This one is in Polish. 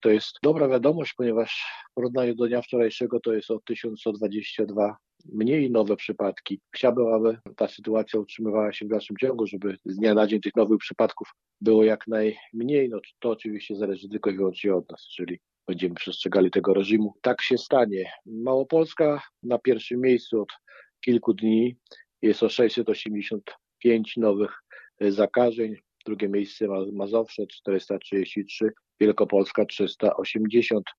To jest dobra wiadomość, ponieważ w porównaniu do dnia wczorajszego to jest o 1122 mniej nowe przypadki. Chciałbym, aby ta sytuacja utrzymywała się w dalszym ciągu, żeby z dnia na dzień tych nowych przypadków było jak najmniej. No to oczywiście zależy tylko i wyłącznie od nas, czyli będziemy przestrzegali tego reżimu. Tak się stanie. Małopolska na pierwszym miejscu od kilku dni, jest o 685 nowych zakażeń. Drugie miejsce Mazowsze 433, Wielkopolska 380.